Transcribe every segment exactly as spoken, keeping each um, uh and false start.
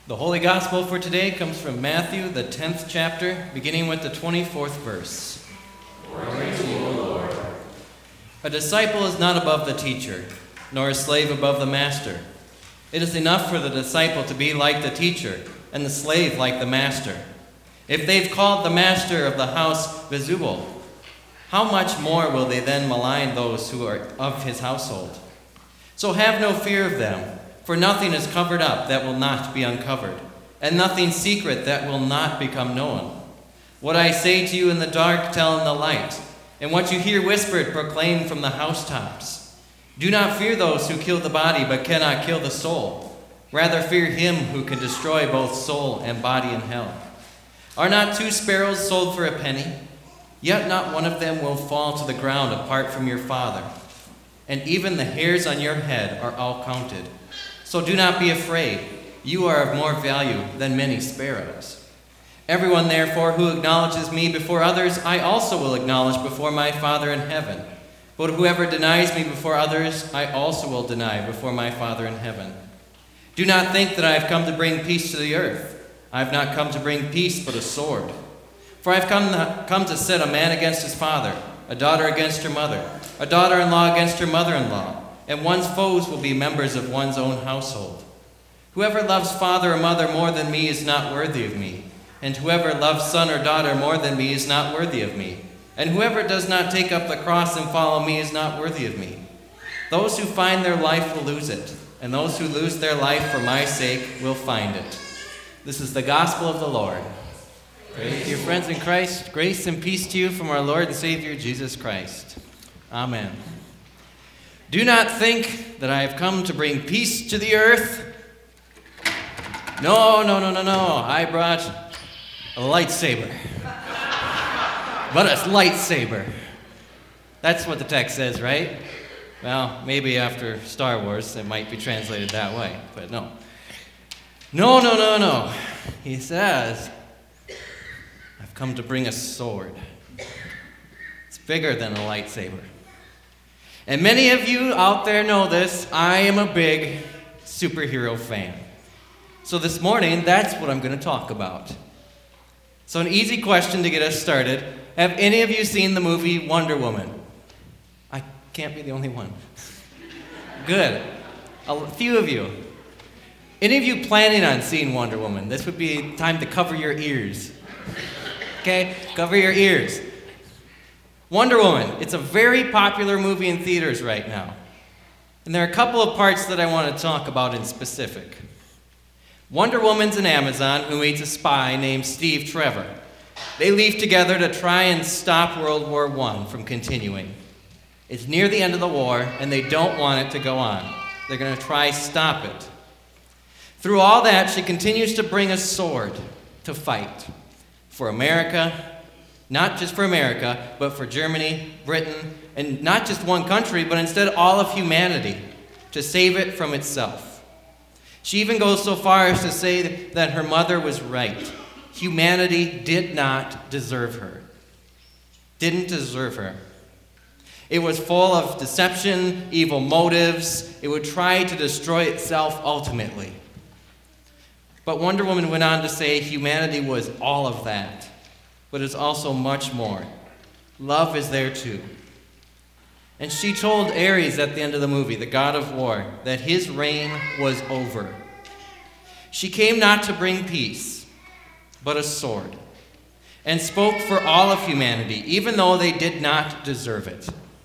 The Holy Gospel for today comes from Matthew, the tenth chapter, beginning with the twenty-fourth verse. Glory to you, Lord. A disciple is not above the teacher, nor a slave above the master. It is enough for the disciple to be like the teacher, and the slave like the master. If they've called the master of the house Beelzebul, how much more will they then malign those who are of his household? So have no fear of them. For nothing is covered up that will not be uncovered, and nothing secret that will not become known. What I say to you in the dark, tell in the light, and what you hear whispered, proclaim from the housetops. Do not fear those who kill the body, but cannot kill the soul. Rather fear him who can destroy both soul and body in hell. Are not two sparrows sold for a penny? Yet not one of them will fall to the ground apart from your Father. And even the hairs on your head are all counted. So do not be afraid. You are of more value than many sparrows. Everyone, therefore, who acknowledges me before others, I also will acknowledge before my Father in heaven. But whoever denies me before others, I also will deny before my Father in heaven. Do not think that I have come to bring peace to the earth. I have not come to bring peace, but a sword. For I have come to, come to set a man against his father, a daughter against her mother, a daughter-in-law against her mother-in-law, and one's foes will be members of one's own household. Whoever loves father or mother more than me is not worthy of me, and whoever loves son or daughter more than me is not worthy of me, and whoever does not take up the cross and follow me is not worthy of me. Those who find their life will lose it, and those who lose their life for my sake will find it. This is the gospel of the Lord. Praise to your friends in Christ, grace and peace to you from our Lord and Savior, Jesus Christ. Amen. Do not think that I have come to bring peace to the earth. No, no, no, no, no. I brought a lightsaber. But a lightsaber. That's what the text says, right? Well, maybe after Star Wars it might be translated that way, but no. No, no, no, no. He says, I've come to bring a sword. It's bigger than a lightsaber. And many of you out there know this. I am a big superhero fan. So this morning, that's what I'm going to talk about. So an easy question to get us started. Have any of you seen the movie Wonder Woman? I can't be the only one. Good. A few of you. Any of you planning on seeing Wonder Woman? This would be time to cover your ears. Okay? Cover your ears. Wonder Woman. It's a very popular movie in theaters right now. And there are a couple of parts that I want to talk about in specific. Wonder Woman's an Amazon who meets a spy named Steve Trevor. They leave together to try and stop World War One from continuing. It's near the end of the war, and they don't want it to go on. They're going to try stop it. Through all that, she continues to bring a sword to fight for America. Not just for America, but for Germany, Britain, and not just one country, but instead all of humanity, to save it from itself. She even goes so far as to say that her mother was right. Humanity did not deserve her. Didn't deserve her. It was full of deception, evil motives. It would try to destroy itself ultimately. But Wonder Woman went on to say humanity was all of that. But it's also much more. Love is there too. And she told Ares at the end of the movie, the god of war, that his reign was over. She came not to bring peace, but a sword, and spoke for all of humanity, even though they did not deserve it.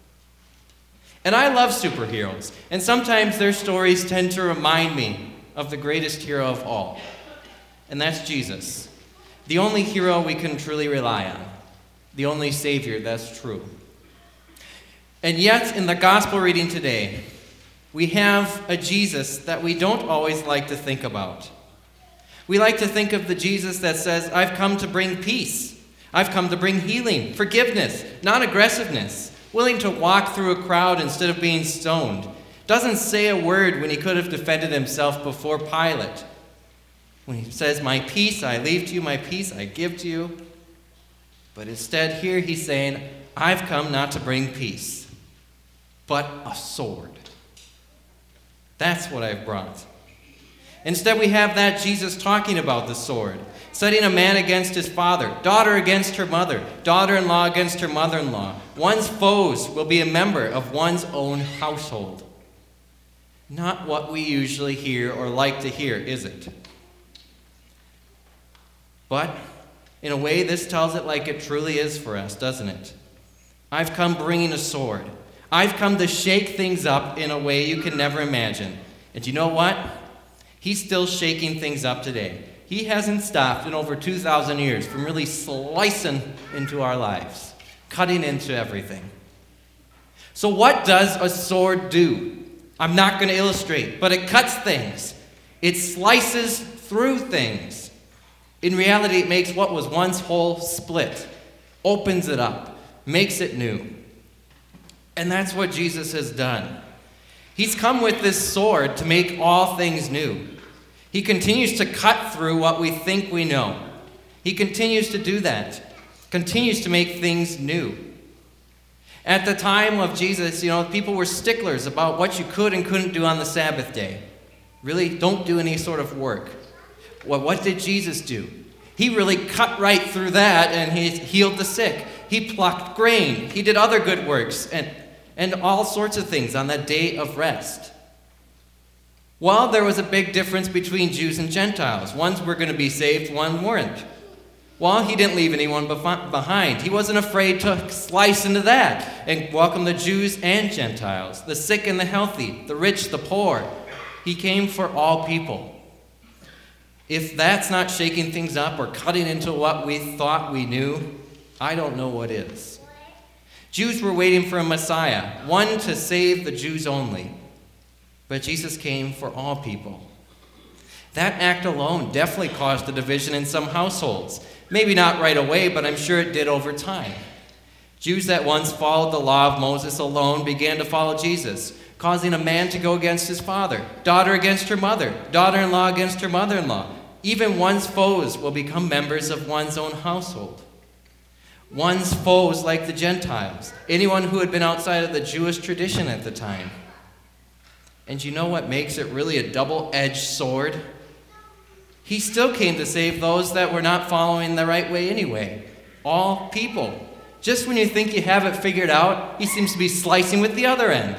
And I love superheroes, and sometimes their stories tend to remind me of the greatest hero of all, and that's Jesus. The only hero we can truly rely on. The only Savior that's true. And yet, in the gospel reading today, we have a Jesus that we don't always like to think about. We like to think of the Jesus that says, I've come to bring peace. I've come to bring healing, forgiveness, non-aggressiveness, willing to walk through a crowd instead of being stoned. Doesn't say a word when he could have defended himself before Pilate. When he says, my peace I leave to you, my peace I give to you. But instead here he's saying, I've come not to bring peace, but a sword. That's what I've brought. Instead, we have that Jesus talking about the sword, setting a man against his father, daughter against her mother, daughter-in-law against her mother-in-law. One's foes will be a member of one's own household. Not what we usually hear or like to hear, is it? But in a way, this tells it like it truly is for us, doesn't it? I've come bringing a sword. I've come to shake things up in a way you can never imagine. And you know what? He's still shaking things up today. He hasn't stopped in over two thousand years from really slicing into our lives, cutting into everything. So what does a sword do? I'm not going to illustrate, but it cuts things. It slices through things. In reality, it makes what was once whole split, opens it up, makes it new. And that's what Jesus has done. He's come with this sword to make all things new. He continues to cut through what we think we know. He continues to do that, continues to make things new. At the time of Jesus, you know, people were sticklers about what you could and couldn't do on the Sabbath day. Really, don't do any sort of work. Well, what did Jesus do? He really cut right through that, and he healed the sick. He plucked grain. He did other good works and, and all sorts of things on that day of rest. Well, there was a big difference between Jews and Gentiles. Ones were going to be saved, one weren't. Well, he didn't leave anyone behind. He wasn't afraid to slice into that and welcome the Jews and Gentiles, the sick and the healthy, the rich, the poor. He came for all people. If that's not shaking things up or cutting into what we thought we knew, I don't know what is. Jews were waiting for a Messiah, one to save the Jews only. But Jesus came for all people. That act alone definitely caused a division in some households. Maybe not right away, but I'm sure it did over time. Jews that once followed the law of Moses alone began to follow Jesus, causing a man to go against his father, daughter against her mother, daughter-in-law against her mother-in-law. Even one's foes will become members of one's own household. One's foes like the Gentiles, anyone who had been outside of the Jewish tradition at the time. And you know what makes it really a double-edged sword? He still came to save those that were not following the right way anyway. All people. Just when you think you have it figured out, he seems to be slicing with the other end.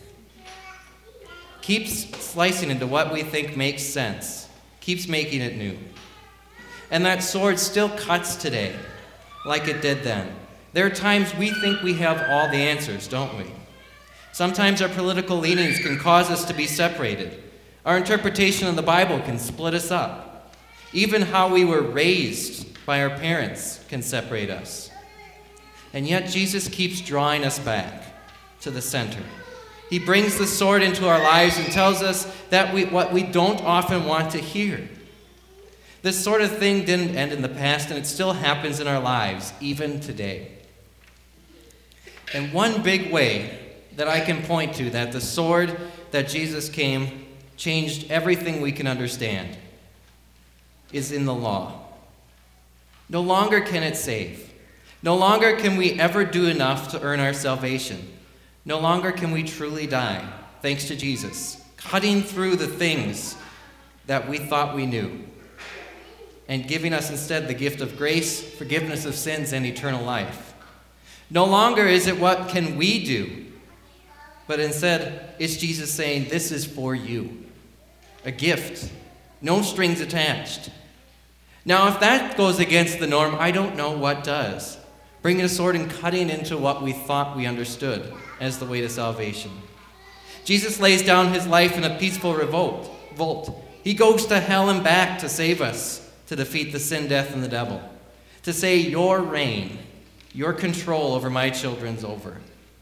Keeps slicing into what we think makes sense. Keeps making it new. And that sword still cuts today, like it did then. There are times we think we have all the answers, don't we? Sometimes our political leanings can cause us to be separated. Our interpretation of the Bible can split us up. Even how we were raised by our parents can separate us. And yet Jesus keeps drawing us back to the center. He brings the sword into our lives and tells us that we, what we don't often want to hear. This sort of thing didn't end in the past, and it still happens in our lives, even today. And one big way that I can point to that the sword that Jesus came changed everything we can understand is in the law. No longer can it save. No longer can we ever do enough to earn our salvation. No longer can we truly die, thanks to Jesus, cutting through the things that we thought we knew and giving us instead the gift of grace, forgiveness of sins, and eternal life. No longer is it what can we do, but instead it's Jesus saying, this is for you. A gift, no strings attached. Now, if that goes against the norm, I don't know what does. Bringing a sword and cutting into what we thought we understood as the way to salvation. Jesus lays down his life in a peaceful revolt. Volt. He goes to hell and back to save us, to defeat the sin, death, and the devil. To say, your reign, your control over my children's over.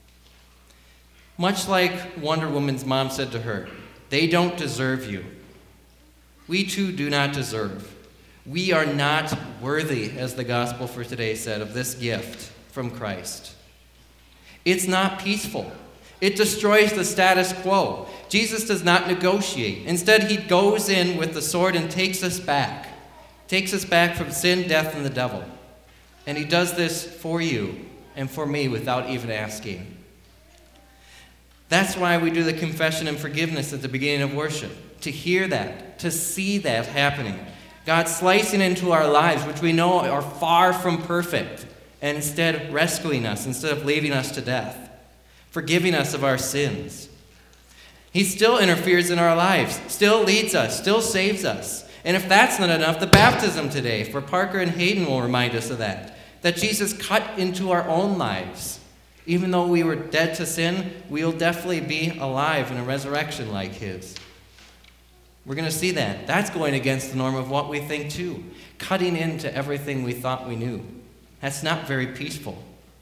Much like Wonder Woman's mom said to her, they don't deserve you. We too do not deserve. We are not worthy, as the gospel for today said, of this gift from Christ. It's not peaceful. It destroys the status quo. Jesus does not negotiate. Instead, he goes in with the sword and takes us back. Takes us back from sin, death, and the devil. And he does this for you and for me without even asking. That's why we do the confession and forgiveness at the beginning of worship. to hear that, to see that happening. God slicing into our lives, which we know are far from perfect, and instead rescuing us, instead of leaving us to death, forgiving us of our sins. He still interferes in our lives, still leads us, still saves us. And if that's not enough, the baptism today, for Parker and Hayden will remind us of that, that Jesus cut into our own lives. Even though we were dead to sin, we'll definitely be alive in a resurrection like his. We're going to see that. That's going against the norm of what we think too, cutting into everything we thought we knew. That's not very peaceful.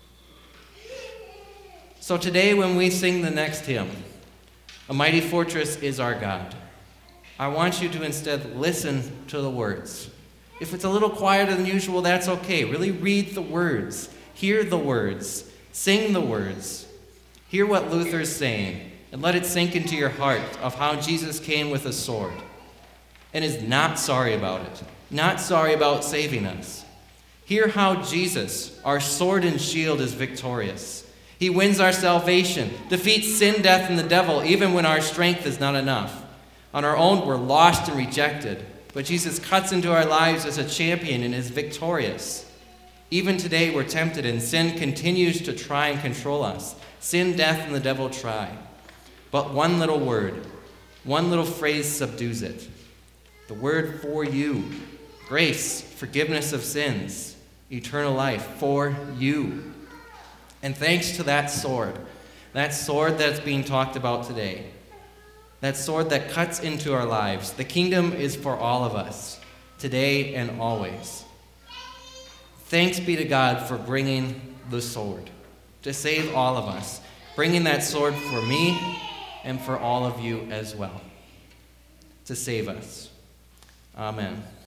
So today when we sing the next hymn, A Mighty Fortress is Our God, I want you to instead listen to the words. If it's a little quieter than usual, that's okay. Really read the words. Hear the words. Sing the words. Hear what Luther's saying, and let it sink into your heart of how Jesus came with a sword and is not sorry about it, not sorry about saving us. Hear how Jesus, our sword and shield, is victorious. He wins our salvation, defeats sin, death, and the devil, even when our strength is not enough. On our own, we're lost and rejected, but Jesus cuts into our lives as a champion and is victorious. Even today, we're tempted, and sin continues to try and control us. Sin, death, and the devil try. But one little word, one little phrase subdues it. The word for you. Grace, forgiveness of sins, eternal life for you. And thanks to that sword, that sword that's being talked about today, that sword that cuts into our lives, the kingdom is for all of us, today and always. Thanks be to God for bringing the sword to save all of us, bringing that sword for me and for all of you as well, to save us. Amen.